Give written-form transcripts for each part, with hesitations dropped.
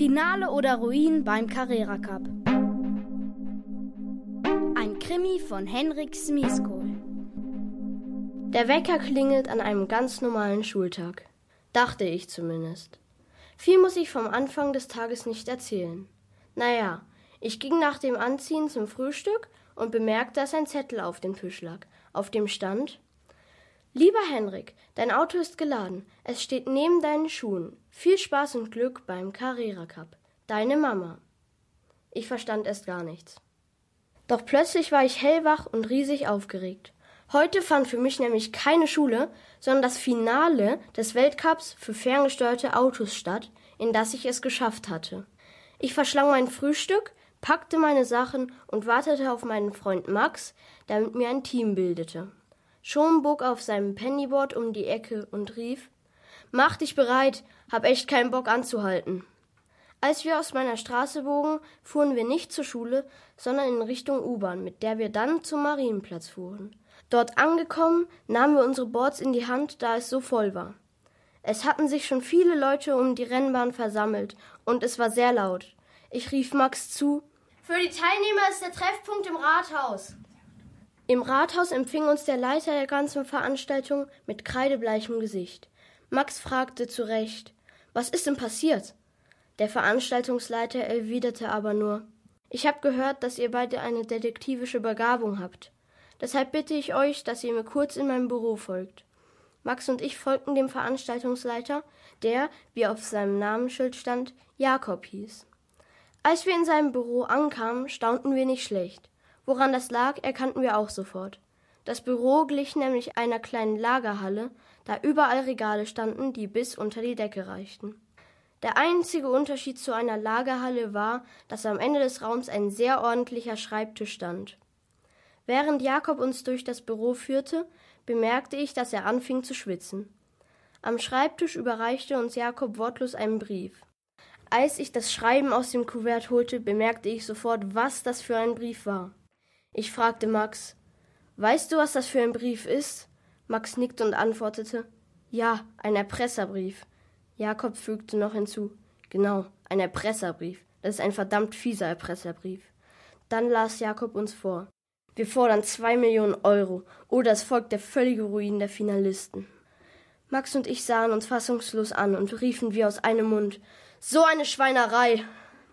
Finale oder Ruin beim Carrera Cup. Ein Krimi von Henrik Smiskohl. Der Wecker klingelt an einem ganz normalen Schultag. Dachte ich zumindest. Viel muss ich vom Anfang des Tages nicht erzählen. Naja, ich ging nach dem Anziehen zum Frühstück und bemerkte, dass ein Zettel auf dem Tisch lag, auf dem stand: Lieber Henrik, dein Auto ist geladen. Es steht neben deinen Schuhen. Viel Spaß und Glück beim Carrera Cup. Deine Mama. Ich verstand erst gar nichts. Doch plötzlich war ich hellwach und riesig aufgeregt. Heute fand für mich nämlich keine Schule, sondern das Finale des Weltcups für ferngesteuerte Autos statt, in das ich es geschafft hatte. Ich verschlang mein Frühstück, packte meine Sachen und wartete auf meinen Freund Max, der mit mir ein Team bildete. Schon bog auf seinem Pennyboard um die Ecke und rief: Mach dich bereit, hab echt keinen Bock anzuhalten. Als wir aus meiner Straße bogen, fuhren wir nicht zur Schule, sondern in Richtung U-Bahn, mit der wir dann zum Marienplatz fuhren. Dort angekommen, nahmen wir unsere Boards in die Hand, da es so voll war. Es hatten sich schon viele Leute um die Rennbahn versammelt und es war sehr laut. Ich rief Max zu: Für die Teilnehmer ist der Treffpunkt im Rathaus. Im Rathaus empfing uns der Leiter der ganzen Veranstaltung mit kreidebleichem Gesicht. Max fragte zu Recht: Was ist denn passiert? Der Veranstaltungsleiter erwiderte aber nur: Ich habe gehört, dass ihr beide eine detektivische Begabung habt. Deshalb bitte ich euch, dass ihr mir kurz in mein Büro folgt. Max und ich folgten dem Veranstaltungsleiter, der, wie auf seinem Namensschild stand, Jakob hieß. Als wir in seinem Büro ankamen, staunten wir nicht schlecht. Woran das lag, erkannten wir auch sofort. Das Büro glich nämlich einer kleinen Lagerhalle, da überall Regale standen, die bis unter die Decke reichten. Der einzige Unterschied zu einer Lagerhalle war, dass am Ende des Raums ein sehr ordentlicher Schreibtisch stand. Während Jakob uns durch das Büro führte, bemerkte ich, dass er anfing zu schwitzen. Am Schreibtisch überreichte uns Jakob wortlos einen Brief. Als ich das Schreiben aus dem Kuvert holte, bemerkte ich sofort, was das für ein Brief war. Ich fragte Max: Weißt du, was das für ein Brief ist? Max nickte und antwortete: Ja, ein Erpresserbrief. Jakob fügte noch hinzu: Genau, ein Erpresserbrief. Das ist ein verdammt fieser Erpresserbrief. Dann las Jakob uns vor: Wir fordern 2 Millionen Euro oder es folgt der völlige Ruin der Finalisten. Max und ich sahen uns fassungslos an und riefen wie aus einem Mund: So eine Schweinerei!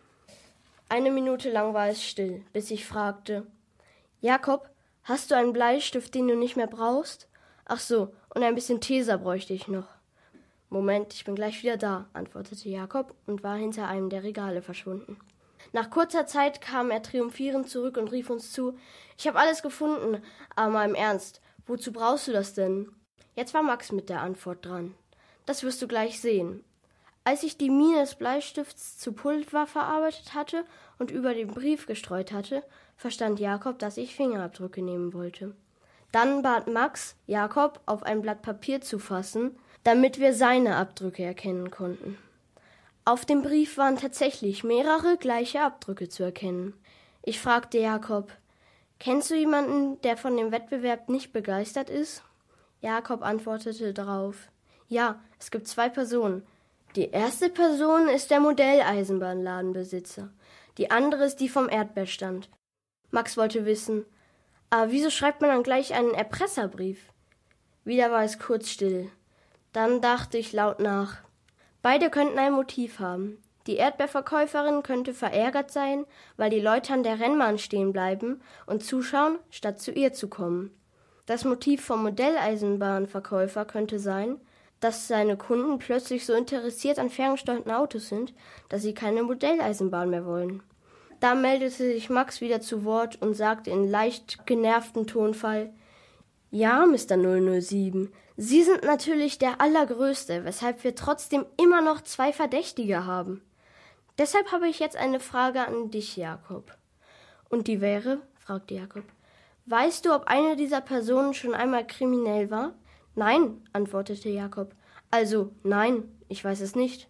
1 Minute lang war es still, bis ich fragte: Jakob, hast du einen Bleistift, den du nicht mehr brauchst? Ach so, und ein bisschen Tesa bräuchte ich noch. Moment, ich bin gleich wieder da, antwortete Jakob und war hinter einem der Regale verschwunden. Nach kurzer Zeit kam er triumphierend zurück und rief uns zu: Ich habe alles gefunden, aber mal im Ernst, wozu brauchst du das denn? Jetzt war Max mit der Antwort dran. Das wirst du gleich sehen. Als ich die Mine des Bleistifts zu Pulver verarbeitet hatte und über den Brief gestreut hatte, verstand Jakob, dass ich Fingerabdrücke nehmen wollte. Dann bat Max, Jakob auf ein Blatt Papier zu fassen, damit wir seine Abdrücke erkennen konnten. Auf dem Brief waren tatsächlich mehrere gleiche Abdrücke zu erkennen. Ich fragte Jakob: Kennst du jemanden, der von dem Wettbewerb nicht begeistert ist? Jakob antwortete darauf: Ja, es gibt 2 Personen. Die erste Person ist der Modelleisenbahnladenbesitzer. Die andere ist die vom Erdbeerstand. Max wollte wissen: Aber wieso schreibt man dann gleich einen Erpresserbrief? Wieder war es kurz still. Dann dachte ich laut nach. Beide könnten ein Motiv haben. Die Erdbeerverkäuferin könnte verärgert sein, weil die Leute an der Rennbahn stehen bleiben und zuschauen, statt zu ihr zu kommen. Das Motiv vom Modelleisenbahnverkäufer könnte sein, dass seine Kunden plötzlich so interessiert an ferngesteuerten Autos sind, dass sie keine Modelleisenbahn mehr wollen. Da meldete sich Max wieder zu Wort und sagte in leicht genervtem Tonfall: Ja, Mr. 007, Sie sind natürlich der Allergrößte, weshalb wir trotzdem immer noch 2 Verdächtige haben. Deshalb habe ich jetzt eine Frage an dich, Jakob. Und die wäre? Fragte Jakob. Weißt du, ob eine dieser Personen schon einmal kriminell war? Nein, antwortete Jakob. Also, nein, ich weiß es nicht.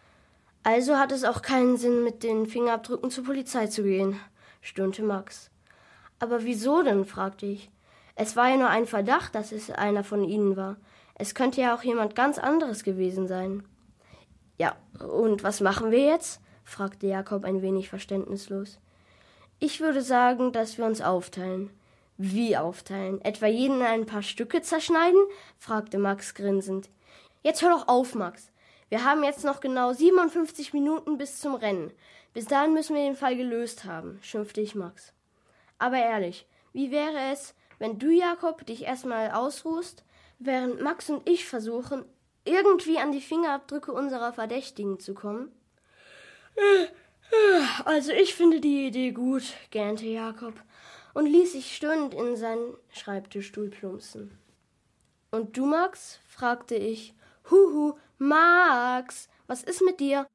Also hat es auch keinen Sinn, mit den Fingerabdrücken zur Polizei zu gehen, stöhnte Max. Aber wieso denn, fragte ich. Es war ja nur ein Verdacht, dass es einer von ihnen war. Es könnte ja auch jemand ganz anderes gewesen sein. Ja, und was machen wir jetzt? fragte Jakob ein wenig verständnislos. Ich würde sagen, dass wir uns aufteilen. Wie aufteilen? Etwa jeden in ein paar Stücke zerschneiden? Fragte Max grinsend. Jetzt hör doch auf, Max. Wir haben jetzt noch genau 57 Minuten bis zum Rennen. Bis dahin müssen wir den Fall gelöst haben, schimpfte ich Max. Aber ehrlich, wie wäre es, wenn du, Jakob, dich erstmal ausruhst, während Max und ich versuchen, irgendwie an die Fingerabdrücke unserer Verdächtigen zu kommen? Also ich finde die Idee gut, gähnte Jakob und ließ sich stöhnend in seinen Schreibtischstuhl plumpsen. Und du, Max? Fragte ich. Huhu, Max, was ist mit dir?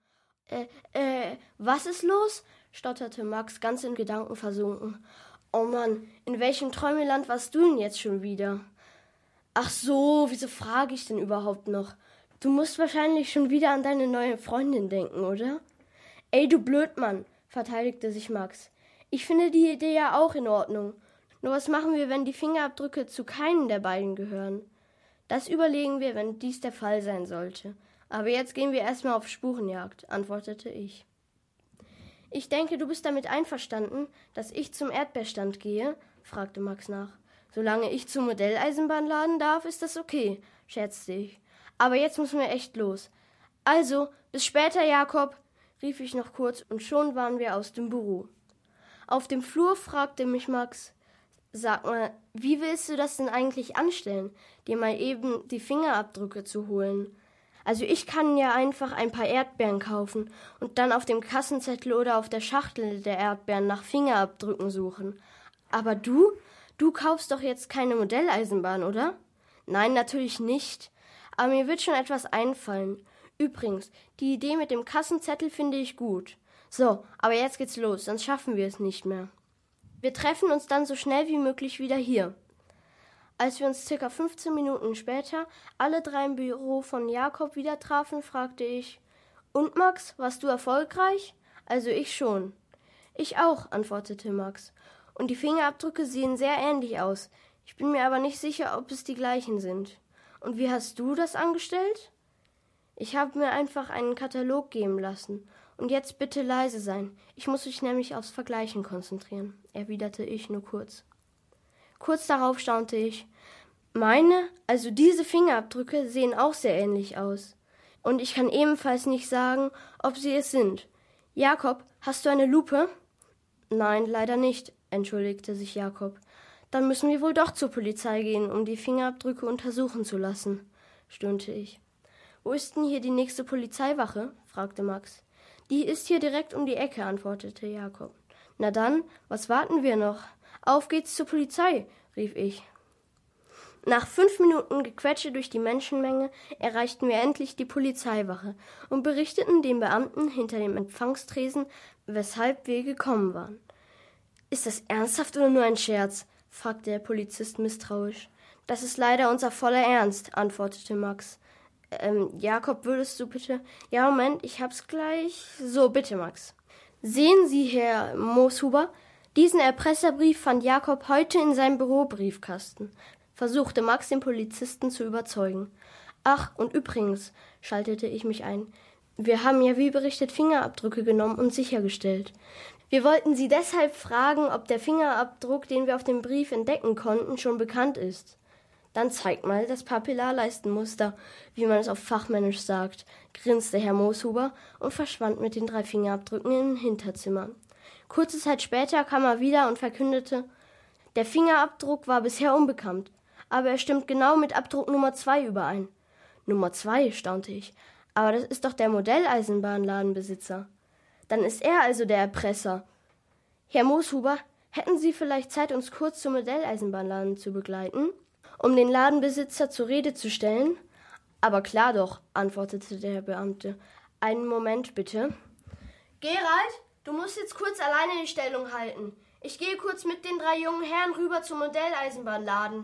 Was ist los? Stotterte Max, ganz in Gedanken versunken. Oh Mann, in welchem Träumeland warst du denn jetzt schon wieder? Ach so, wieso frage ich denn überhaupt noch? Du musst wahrscheinlich schon wieder an deine neue Freundin denken, oder? Ey, du Blödmann, verteidigte sich Max. Ich finde die Idee ja auch in Ordnung. Nur was machen wir, wenn die Fingerabdrücke zu keinem der beiden gehören? Das überlegen wir, wenn dies der Fall sein sollte. Aber jetzt gehen wir erstmal auf Spurenjagd, antwortete ich. Ich denke, du bist damit einverstanden, dass ich zum Erdbeerstand gehe? Fragte Max nach. Solange ich zum Modelleisenbahn laden darf, ist das okay, scherzte ich. Aber jetzt müssen wir echt los. Also, bis später, Jakob, rief ich noch kurz, und schon waren wir aus dem Büro. Auf dem Flur fragte mich Max, sag mal, wie willst du das denn eigentlich anstellen, dir mal eben die Fingerabdrücke zu holen? Also ich kann ja einfach ein paar Erdbeeren kaufen und dann auf dem Kassenzettel oder auf der Schachtel der Erdbeeren nach Fingerabdrücken suchen. Aber du kaufst doch jetzt keine Modelleisenbahn, oder? Nein, natürlich nicht. Aber mir wird schon etwas einfallen. Übrigens, die Idee mit dem Kassenzettel finde ich gut. So, aber jetzt geht's los, sonst schaffen wir es nicht mehr. Wir treffen uns dann so schnell wie möglich wieder hier. Als wir uns circa 15 Minuten später alle drei im Büro von Jakob wieder trafen, fragte ich, und Max, warst du erfolgreich? Also ich schon. Ich auch, antwortete Max. Und die Fingerabdrücke sehen sehr ähnlich aus. Ich bin mir aber nicht sicher, ob es die gleichen sind. Und wie hast du das angestellt? Ich habe mir einfach einen Katalog geben lassen. Und jetzt bitte leise sein. Ich muss mich nämlich aufs Vergleichen konzentrieren, erwiderte ich nur kurz. Kurz darauf staunte ich. Also diese Fingerabdrücke sehen auch sehr ähnlich aus. Und ich kann ebenfalls nicht sagen, ob sie es sind. Jakob, hast du eine Lupe? Nein, leider nicht, entschuldigte sich Jakob. Dann müssen wir wohl doch zur Polizei gehen, um die Fingerabdrücke untersuchen zu lassen, stöhnte ich. Wo ist denn hier die nächste Polizeiwache? Fragte Max. Die ist hier direkt um die Ecke, antwortete Jakob. Na dann, was warten wir noch? Auf geht's zur Polizei, rief ich. Nach 5 Minuten Gequetsche durch die Menschenmenge erreichten wir endlich die Polizeiwache und berichteten dem Beamten hinter dem Empfangstresen, weshalb wir gekommen waren. Ist das ernsthaft oder nur ein Scherz? Fragte der Polizist misstrauisch. Das ist leider unser voller Ernst, antwortete Max. Jakob, würdest du bitte... Ja, Moment, ich hab's gleich. So, bitte, Max. Sehen Sie, Herr Mooshuber, diesen Erpresserbrief fand Jakob heute in seinem Bürobriefkasten, versuchte Max den Polizisten zu überzeugen. Ach, und übrigens, schaltete ich mich ein, wir haben ja wie berichtet Fingerabdrücke genommen und sichergestellt. Wir wollten Sie deshalb fragen, ob der Fingerabdruck, den wir auf dem Brief entdecken konnten, schon bekannt ist. Dann zeigt mal das Papillarleistenmuster, wie man es auf Fachmännisch sagt, grinste Herr Mooshuber und verschwand mit den 3 Fingerabdrücken im Hinterzimmer. Kurze Zeit später kam er wieder und verkündete, der Fingerabdruck war bisher unbekannt, aber er stimmt genau mit Abdruck Nummer 2 überein. Nummer 2, staunte ich, aber das ist doch der Modelleisenbahnladenbesitzer. Dann ist er also der Erpresser. Herr Mooshuber, hätten Sie vielleicht Zeit, uns kurz zum Modelleisenbahnladen zu begleiten, um den Ladenbesitzer zur Rede zu stellen? Aber klar doch, antwortete der Beamte. Einen Moment bitte. Gerald, du musst jetzt kurz alleine die Stellung halten. Ich gehe kurz mit den 3 jungen Herren rüber zum Modelleisenbahnladen.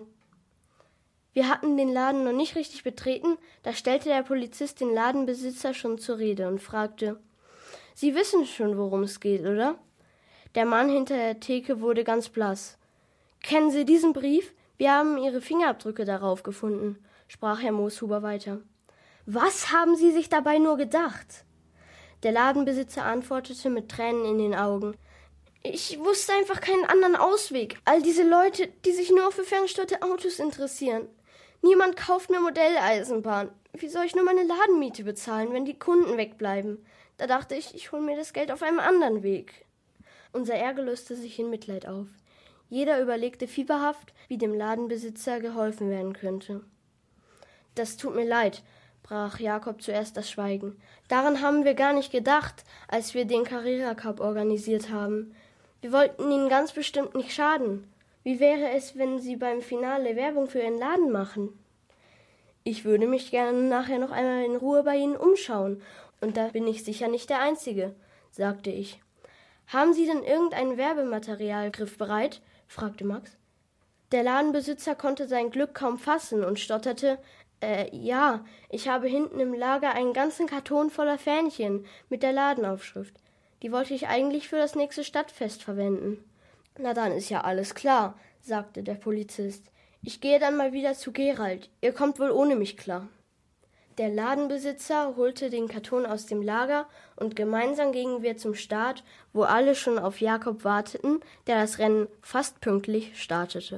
Wir hatten den Laden noch nicht richtig betreten, da stellte der Polizist den Ladenbesitzer schon zur Rede und fragte, Sie wissen schon, worum es geht, oder? Der Mann hinter der Theke wurde ganz blass. Kennen Sie diesen Brief? Wir haben Ihre Fingerabdrücke darauf gefunden, sprach Herr Mooshuber weiter. Was haben Sie sich dabei nur gedacht? Der Ladenbesitzer antwortete mit Tränen in den Augen. Ich wusste einfach keinen anderen Ausweg. All diese Leute, die sich nur für ferngesteuerte Autos interessieren. Niemand kauft mehr Modelleisenbahn. Wie soll ich nur meine Ladenmiete bezahlen, wenn die Kunden wegbleiben? Da dachte ich, ich hole mir das Geld auf einem anderen Weg. Unser Ärger löste sich in Mitleid auf. Jeder überlegte fieberhaft, wie dem Ladenbesitzer geholfen werden könnte. Das tut mir leid, brach Jakob zuerst das Schweigen. Daran haben wir gar nicht gedacht, als wir den Carrera Cup organisiert haben. Wir wollten Ihnen ganz bestimmt nicht schaden. Wie wäre es, wenn Sie beim Finale Werbung für Ihren Laden machen? Ich würde mich gerne nachher noch einmal in Ruhe bei Ihnen umschauen, und da bin ich sicher nicht der Einzige, sagte ich. Haben Sie denn irgendein Werbematerial griffbereit? Fragte Max. Der Ladenbesitzer konnte sein Glück kaum fassen und stotterte, ja, ich habe hinten im Lager einen ganzen Karton voller Fähnchen mit der Ladenaufschrift. Die wollte ich eigentlich für das nächste Stadtfest verwenden. Na dann ist ja alles klar, sagte der Polizist. Ich gehe dann mal wieder zu Gerald. Ihr kommt wohl ohne mich klar. Der Ladenbesitzer holte den Karton aus dem Lager und gemeinsam gingen wir zum Start, wo alle schon auf Jakob warteten, der das Rennen fast pünktlich startete.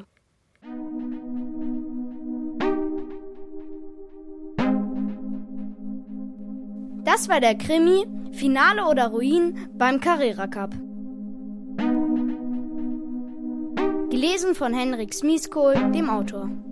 Das war der Krimi Finale oder Ruin beim Carrera Cup. Gelesen von Henrik Smieskohl, dem Autor.